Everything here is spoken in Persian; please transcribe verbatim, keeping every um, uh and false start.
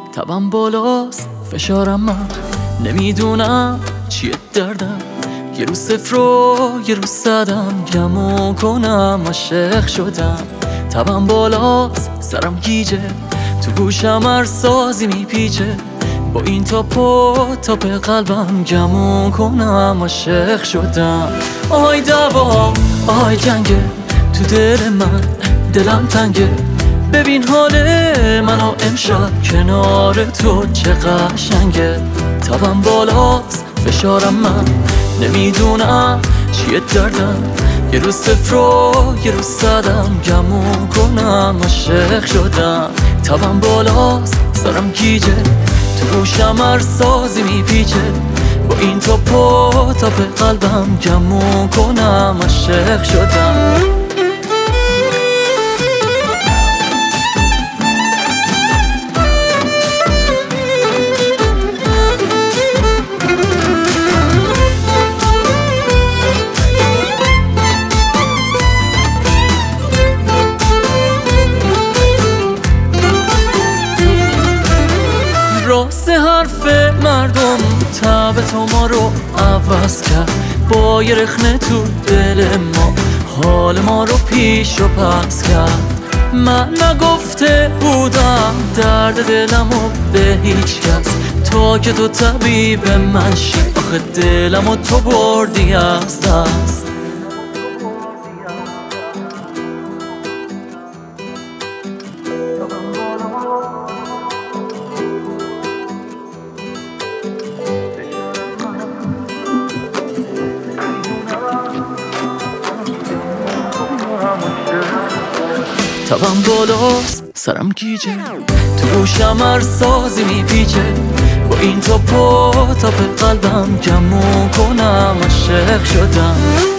تبم بالاست فشارم من نمیدونم چیه دردم، یه روز صفر و یه روز صدم گمون کنم عاشق شدم. تبم بالاست سرم گیجه تو گوشم هر سازی میپیچه، با این تاپ و تاپ قلبم گمون کنم عاشق شدم. آی دوا آی جنگه تو دل من، دلم تنگه ببین حال منو امشب کنار تو چه قشنگه. تبم بالاست فشارم من نمیدونم چیه دردم، یه روز صفر و یه روز صدم گمون کنم عاشق شدم. تبم بالاست سرم گیجه تو گوشم هر سازی میپیچه، با این تاپ و تاپ قلبم گمون کنم عاشق شدم. راست حرف مردم تب تو ما رو عوض کرد، با یه رخنه تو دل ما حال ما رو پیش و پس کرد. من نگفته بودم درد دلمو به هیچ کس، تا که تو طبیب من شی آخه دلمو تو بردی از دست. تبم بالاست سرم گیجه تو گوشم هر سازی میپیچه، با این تاپ و تاپ قلبم گمون کنم عاشق شدم.